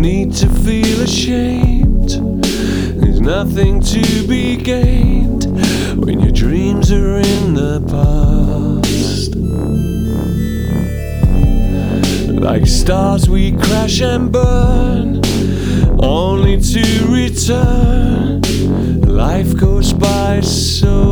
need to feel ashamed. There's nothing to be gained when your dreams are in the past. Like stars we crash and burn, only to return. Life goes by so